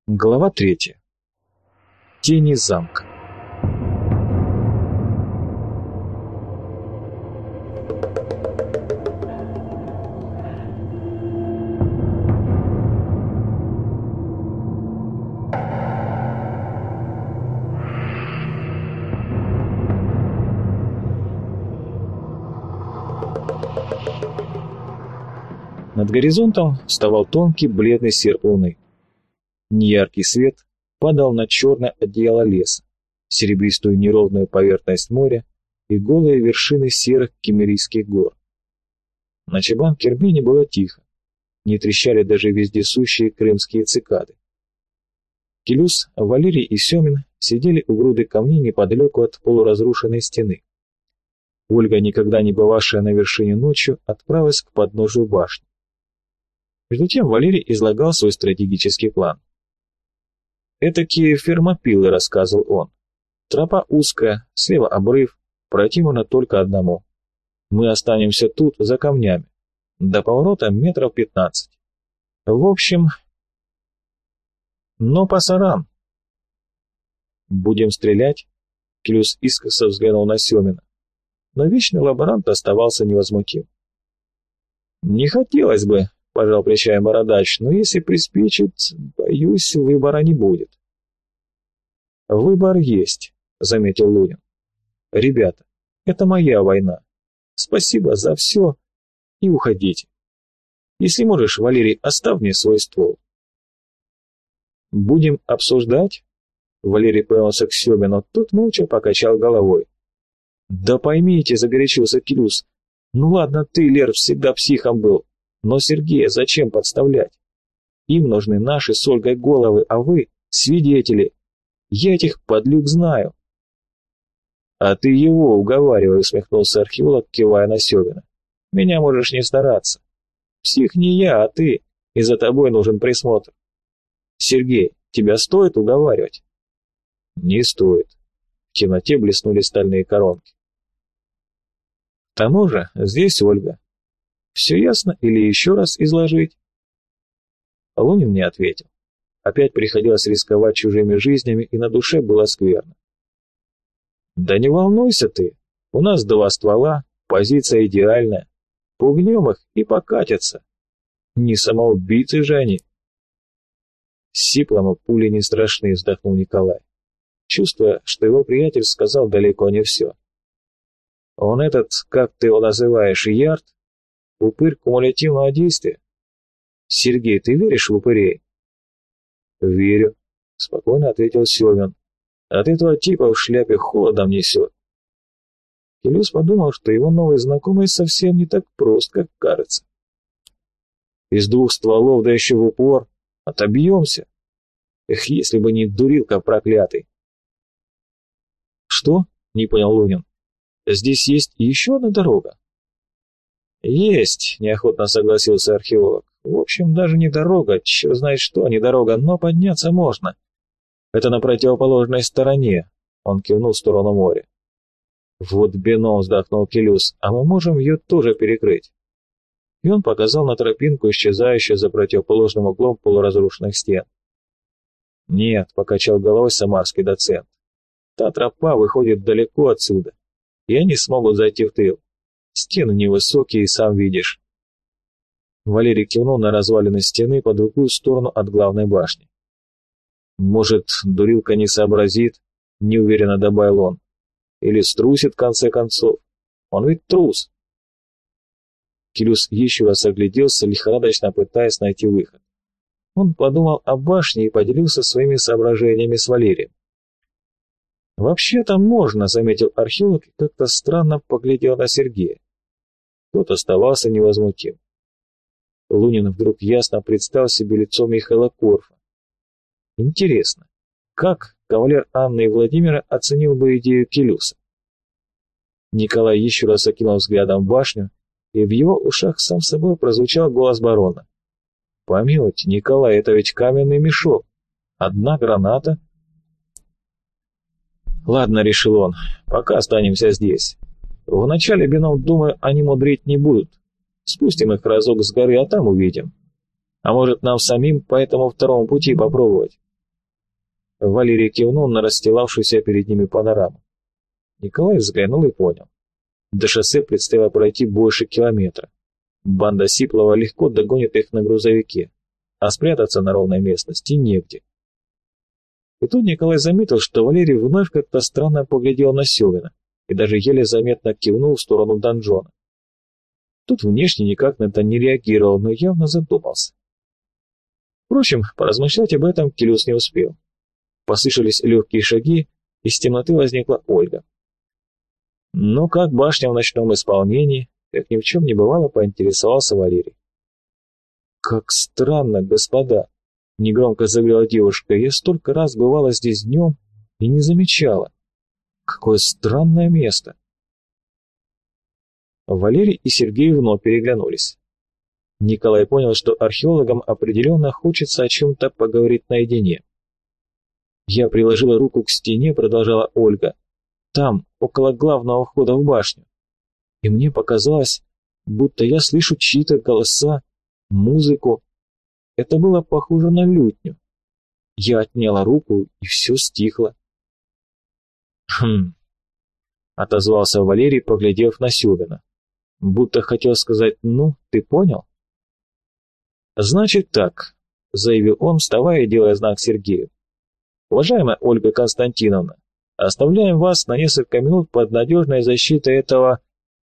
Глава 3. Тени замка. Над горизонтом вставал тонкий бледный серп луны. Неяркий свет падал на черное одеяло леса, серебристую неровную поверхность моря и голые вершины серых кемерийских гор. На Чабан-Кербине было тихо, не трещали даже вездесущие крымские цикады. Келюс, Валерий и Семин сидели у груды камней неподалеку от полуразрушенной стены. Ольга, никогда не бывавшая на вершине ночью, отправилась к подножию башни. Между тем Валерий излагал свой стратегический план. «Этакие фермопилы», — рассказывал он. «Тропа узкая, слева обрыв, пройти можно только одному. Мы останемся тут, за камнями. До поворота метров 15. В общем, но пасаран». «Будем стрелять?» — Келюс искоса взглянул на Семина. Но вечный лаборант оставался невозмутим. «Не хотелось бы», — пожал плечами бородач, — «но если приспичит, боюсь, выбора не будет». «Выбор есть», — заметил Лунин. «Ребята, это моя война. Спасибо за все и уходите. Если можешь, Валерий, оставь мне свой ствол». «Будем обсуждать?» Валерий повернулся к Семину, тот молча покачал головой. «Да поймите», — загорячился Келюс. «Ну ладно ты, Лер, всегда психом был, но Сергея зачем подставлять? Им нужны наши с Ольгой головы, а вы — свидетели. Я этих подлюк знаю». «А ты его уговаривай», — усмехнулся археолог, кивая на Семина. «Меня можешь не стараться. Псих не я, а ты, и за тобой нужен присмотр. Сергей, тебя стоит уговаривать?» «Не стоит». В темноте блеснули стальные коронки. «К тому же здесь Ольга. Все ясно или еще раз изложить?» Лунин не ответил. Опять приходилось рисковать чужими жизнями, и на душе было скверно. «Да не волнуйся ты, у нас 2 ствола, позиция идеальная. Пугнем их и покатятся. Не самоубийцы же они». «Сиплому пули не страшны», — вздохнул Николай, чувствуя, что его приятель сказал далеко не все. «Он этот, как ты его называешь, Ярд? Упырь кумулятивного действия? Сергей, ты веришь в упырей?» «Верю», — спокойно ответил Семин. «От этого типа в шляпе холодом несет». Келюс подумал, что его новый знакомый совсем не так прост, как кажется. «Из 2 стволов, да еще в упор. Отобьемся. Эх, если бы не дурилка проклятый». «Что?» — не понял Лунин. «Здесь есть еще одна дорога?» «Есть», — неохотно согласился археолог. «В общем, даже не дорога, черт знает что, не дорога, но подняться можно. Это на противоположной стороне», — он кивнул в сторону моря. «Вот бином», — вздохнул Келюс, — «а мы можем ее тоже перекрыть». И он показал на тропинку, исчезающую за противоположным углом полуразрушенных стен. «Нет», — покачал головой самарский доцент, — «та тропа выходит далеко отсюда, и они смогут зайти в тыл. Стены невысокие, сам видишь». Валерий кивнул на развалины стены по другую сторону от главной башни. «Может, дурилка не сообразит?» — неуверенно добавил он. «Или струсит, в конце концов. Он ведь трус». Келюс еще раз огляделся, лихорадочно пытаясь найти выход. Он подумал о башне и поделился своими соображениями с Валерием. «Вообще-то можно», — заметил археолог и как-то странно поглядел на Сергея. Тот оставался невозмутим. Лунин вдруг ясно представил себе лицо Михаила Корфа. Интересно, как кавалер Анны и Владимира оценил бы идею Келюса? Николай еще раз окинул взглядом башню, и в его ушах сам собой прозвучал голос барона. «Помилуйте, Николай, это ведь каменный мешок. Одна граната». «Ладно», — решил он, — «пока останемся здесь. Вначале, бином, думаю, они мудрить не будут. Спустим их разок с горы, а там увидим. А может, нам самим по этому второму пути попробовать? Валерий кивнул на расстилавшуюся перед ними панораму. Николай взглянул и понял. До шоссе предстояло пройти больше километра. Банда Сиплова легко догонит их на грузовике, а спрятаться на ровной местности негде. И тут Николай заметил, что Валерий вновь как-то странно поглядел на Севина и даже еле заметно кивнул в сторону донжона. Тут внешне никак на это не реагировал, но явно задумался. Впрочем, поразмышлять об этом Келюс не успел. Послышались легкие шаги, из темноты возникла Ольга. «Ну как башня в ночном исполнении?» Как ни в чем не бывало, поинтересовался Валерий. «Как странно, господа!» — негромко заговорила девушка. «Я столько раз бывала здесь днем и не замечала. Какое странное место!» Валерий и Сергей вновь переглянулись. Николай понял, что археологам определенно хочется о чем-то поговорить наедине. «Я приложила руку к стене», — продолжала Ольга, — «там, около главного входа в башню. И мне показалось, будто я слышу чьи-то голоса, музыку. Это было похоже на лютню. Я отняла руку, и все стихло». «Хм», — отозвался Валерий, поглядев на Сюбина. Будто хотел сказать: «Ну, ты понял?» «Значит так», — заявил он, вставая и делая знак Сергею. «Уважаемая Ольга Константиновна, оставляем вас на несколько минут под надежной защитой этого,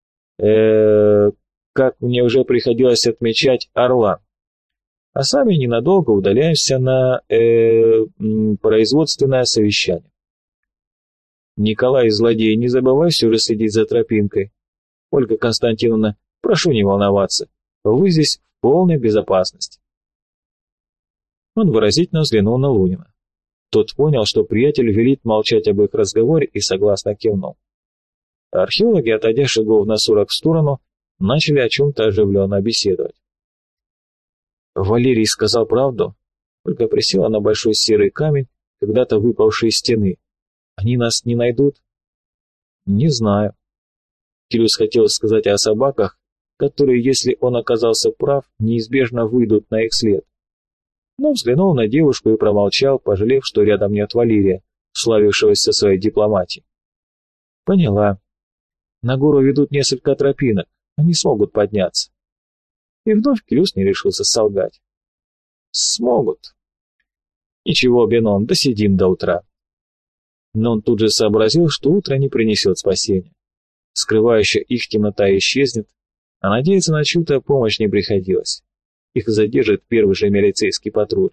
как мне уже приходилось отмечать, орла. А сами ненадолго удаляемся на, производственное совещание. Николай, злодей, не забывай все же следить за тропинкой. Ольга Константиновна, прошу не волноваться, вы здесь в полной безопасности». Он выразительно взглянул на Лунина. Тот понял, что приятель велит молчать об их разговоре, и согласно кивнул. Археологи, отойдя шагов на 40 в сторону, начали о чем-то оживленно беседовать. Валерий сказал правду, только присела на большой серый камень, когда-то выпавший из стены. Они нас не найдут? Не знаю. Келюс хотел сказать о собаках, которые, если он оказался прав, неизбежно выйдут на их след. Но взглянул на девушку и промолчал, пожалев, что рядом нет Валерия, славившегося своей дипломатией. Поняла. На гору ведут несколько тропинок, они смогут подняться. И вновь Келюс не решился солгать. Смогут. Ничего, Бенон, досидим до утра. Но он тут же сообразил, что утро не принесет спасения. Скрывающая их темнота исчезнет, а надеяться на чью-то помощь не приходилось. Их задержит первый же милицейский патруль.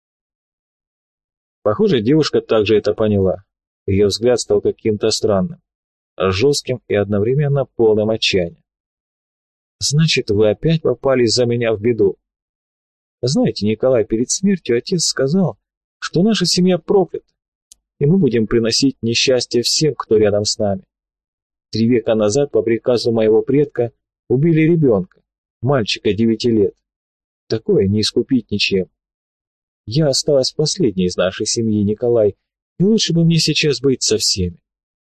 Похоже, девушка также это поняла. Ее взгляд стал каким-то странным, жестким и одновременно полным отчаяния. «Значит, вы опять попали из-за меня в беду. Знаете, Николай, перед смертью отец сказал, что наша семья проклята, и мы будем приносить несчастье всем, кто рядом с нами. 3 века назад по приказу моего предка убили ребенка, мальчика 9 лет. Такое не искупить ничем. Я осталась последней из нашей семьи, Николай, и лучше бы мне сейчас быть со всеми».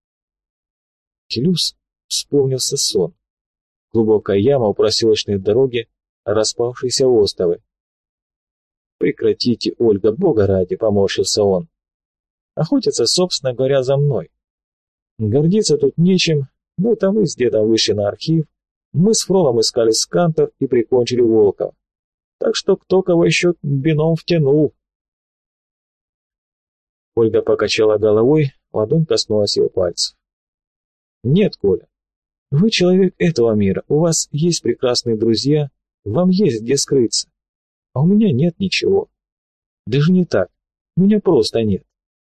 Келюс вспомнился сон. Глубокая яма у проселочной дороги, распавшиеся остовы. «Прекратите, Ольга, Бога ради», — поморщился он. «Охотятся, собственно говоря, за мной. Гордиться тут нечем, но это мы с дедом вышли на архив, мы с Фролом искали скантов и прикончили Волкова. Так что кто кого еще бином втянул». Ольга покачала головой, ладонь коснулась его пальцев. «Нет, Коля, вы человек этого мира, у вас есть прекрасные друзья, вам есть где скрыться, а у меня нет ничего. Даже не так, меня просто нет.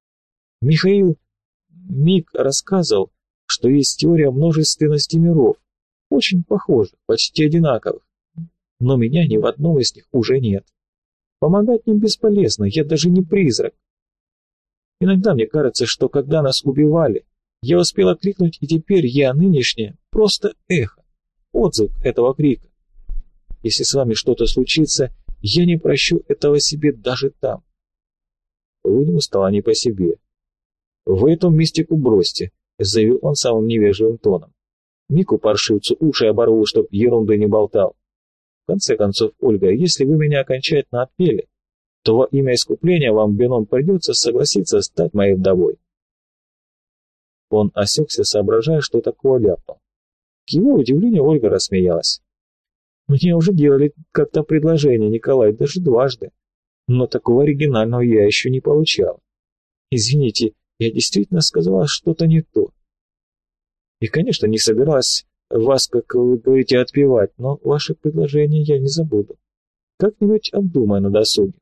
Мик рассказывал, что есть теория множественности миров, очень похожих, почти одинаковых, но меня ни в одном из них уже нет. Помогать им бесполезно, я даже не призрак. Иногда мне кажется, что когда нас убивали, я успела крикнуть, и теперь я нынешняя просто эхо, отзвук этого крика. Если с вами что-то случится, я не прощу этого себе даже там». Лунину стало не по себе. «Вы эту мистику бросьте», — заявил он самым невежливым тоном. «Мику паршивцу уши оборву, чтоб ерунды не болтал. В конце концов, Ольга, если вы меня окончательно отпели, то во имя искупления вам, Беном, придется согласиться стать моей вдовой». Он осекся, соображая, что такого ляпнул. К его удивлению Ольга рассмеялась. «Мне уже делали как-то предложение, Николай, даже дважды, но такого оригинального я еще не получал. Извините, я действительно сказала что-то не то. И, конечно, не собиралась вас, как вы говорите, отпевать, но ваше предложение я не забуду. Как-нибудь обдумаю на досуге».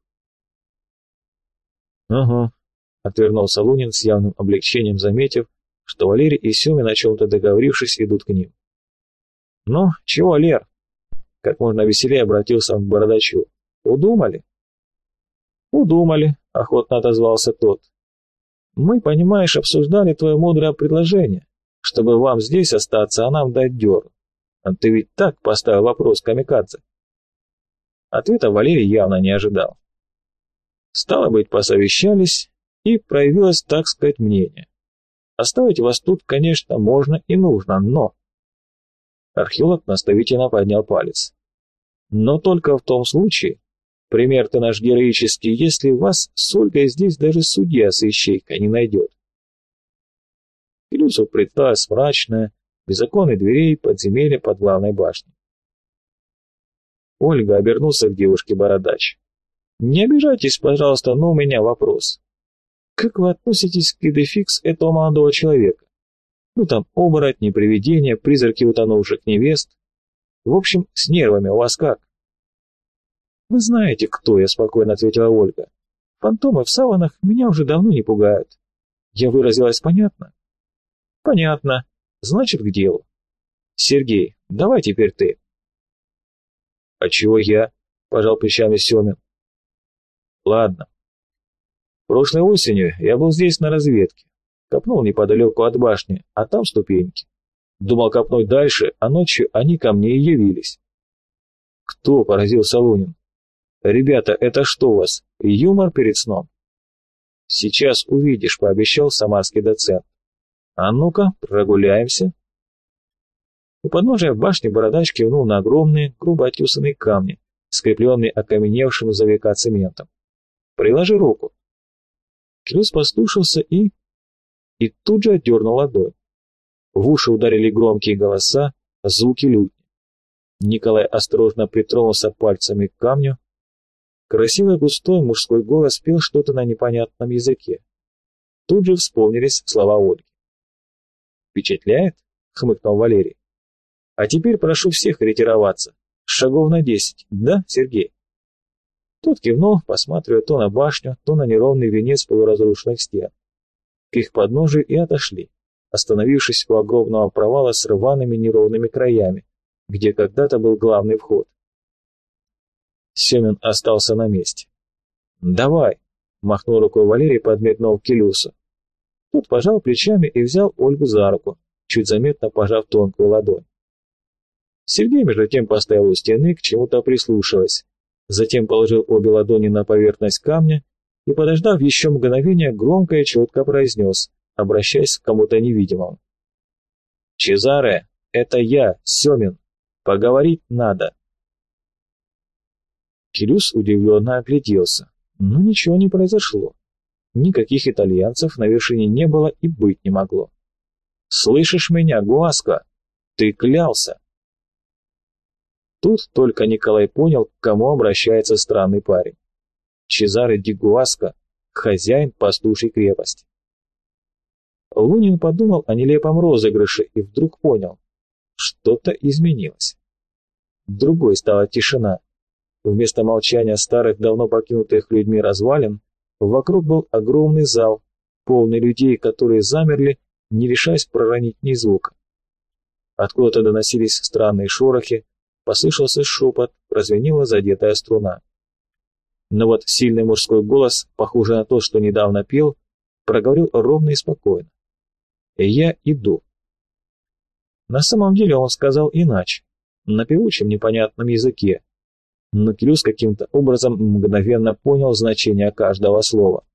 «Ага», — отвернулся Лунин с явным облегчением, заметив, что Валерий и Семин, о чем-то договорившись, идут к ним. «Ну, чего, Лер?» — как можно веселее обратился он к бородачу. «Удумали?» «Удумали», — охотно отозвался тот. «Мы, понимаешь, обсуждали твое мудрое предложение, чтобы вам здесь остаться, а нам дать дёру. А ты ведь так поставил вопрос, камикадзе?» Ответа Валерий явно не ожидал. Стало быть, посовещались, и проявилось, так сказать, мнение. Оставить вас тут, конечно, можно и нужно, но... Археолог наставительно поднял палец. «Но только в том случае, пример ты наш героический, если вас с Ольгой здесь даже судья с ищейкой не найдет». Илюсу представилось мрачное, без окон и дверей, подземелье под главной башней. Ольга обернулся к девушке бородач. «Не обижайтесь, пожалуйста, но у меня вопрос. Как вы относитесь к идефикс этого молодого человека? Ну там оборотни, привидения, призраки утонувших невест. В общем, с нервами у вас как?» «Вы знаете, кто я», — спокойно ответила Ольга. «Фантомы в саванах меня уже давно не пугают. Я выразилась понятно?» «Понятно. Значит, к делу. Сергей, давай теперь ты». «А чего я?» — пожал плечами Семин. «Ладно. Прошлой осенью я был здесь на разведке. Копнул неподалеку от башни, а там ступеньки. Думал копнуть дальше, а ночью они ко мне и явились». «Кто?» — поразился Лунин. «Ребята, это что у вас, юмор перед сном?» «Сейчас увидишь», — пообещал самарский доцент. «А ну-ка, прогуляемся». У подножия башни бородач кивнул на огромные, грубо отесанные камни, скрепленные окаменевшим за века цементом. «Приложи руку». Клюс послушался и тут же отдернул ладонь. В уши ударили громкие голоса, звуки лютни. Николай осторожно притронулся пальцами к камню. Красивый густой мужской голос пел что-то на непонятном языке. Тут же вспомнились слова Ольги. «Впечатляет?» — хмыкнул Валерий. «А теперь прошу всех ретироваться. Шагов на 10, да, Сергей?» Тот кивнул, посматривая то на башню, то на неровный венец полуразрушенных стен. К их подножию и отошли, остановившись у огромного провала с рваными неровными краями, где когда-то был главный вход. Семен остался на месте. «Давай!» — махнул рукой Валерий, подметнул к Келюсу. Тот пожал плечами и взял Ольгу за руку, чуть заметно пожав тонкую ладонь. Сергей между тем постоял у стены, к чему-то прислушиваясь, затем положил обе ладони на поверхность камня и, подождав еще мгновение, громко и четко произнес, обращаясь к кому-то невидимому. «Чезаре, это я, Семин. Поговорить надо». Келюс удивленно огляделся, но ничего не произошло. Никаких итальянцев на вершине не было и быть не могло. «Слышишь меня, Гуаско? Ты клялся!» Тут только Николай понял, к кому обращается странный парень. Чезаре ди Гуаско, хозяин пастушьей крепости. Лунин подумал о нелепом розыгрыше и вдруг понял, что-то изменилось. Другой стала тишина. Вместо молчания старых, давно покинутых людьми развалин, вокруг был огромный зал, полный людей, которые замерли, не решаясь проронить ни звука. Откуда-то доносились странные шорохи, послышался шепот, прозвенела задетая струна. Но вот сильный мужской голос, похожий на тот, что недавно пел, проговорил ровно и спокойно. «Я иду». На самом деле он сказал иначе, на певучем непонятном языке, но Келюс каким-то образом мгновенно понял значение каждого слова.